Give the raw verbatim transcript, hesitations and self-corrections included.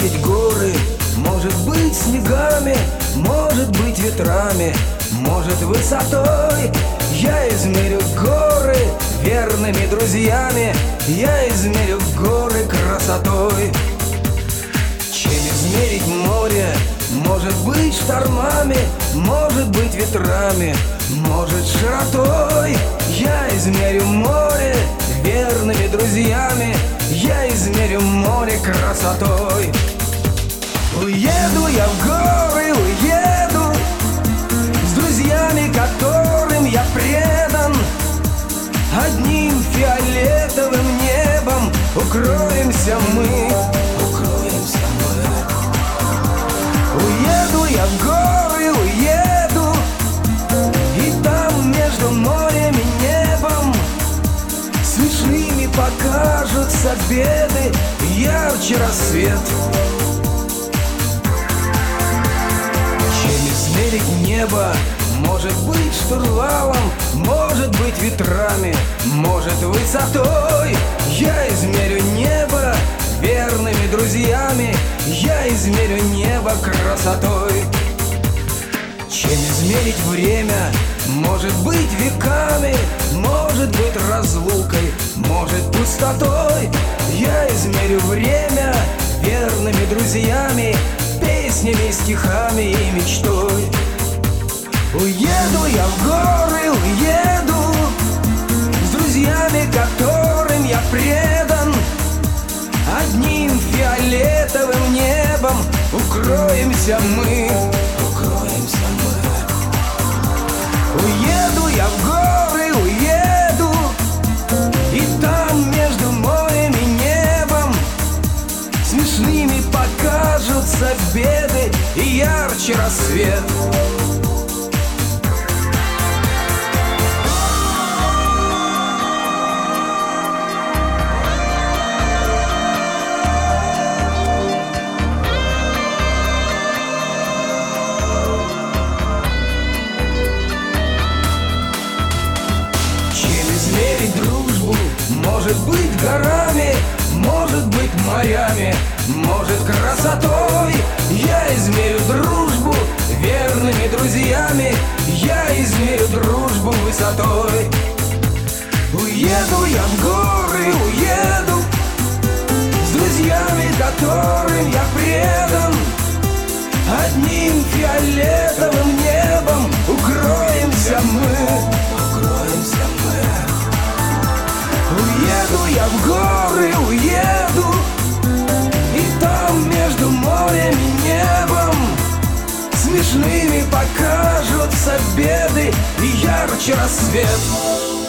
измерить горы, может быть снегами, может быть ветрами, может высотой. Я измерю горы верными друзьями, я измерю горы красотой. Чем измерить море? Может быть штормами, может быть ветрами, может широтой. Я измерю море верными друзьями, я измерю море красотой. Уеду я в горы, уеду с друзьями, которым я предан. Одним фиолетовым небом укроемся мы. Укроемся мы. Уеду я в горы, уеду, и там между морем и небом смешными покажутся беды, ярче рассвет. Чем измерить небо? Может быть штурвалом, может быть ветрами, может высотой. Я измерю небо верными друзьями, я измерю небо красотой. Чем измерить время? Может быть веками, может быть разлукой, может пустотой. Я измерю время верными друзьями, песнями, стихами и мечтой. Уеду я в горы, уеду с друзьями, которым я предан. Одним фиолетовым небом укроемся мы. Укроемся мы. Уеду я в горы, уеду, и там между морем и небом смешными покажутся беды и ярче рассвет. Дружбу, может быть горами, может быть морями, может красотой. Я измерю дружбу верными друзьями, я измерю дружбу высотой. Уеду я в горы, уеду с друзьями, которым я предан. Одним фиолетовым небом укроемся мы. Укроемся мы. Уеду я в горы, уеду, и там между морем и небом смешными покажутся беды и ярче рассвет.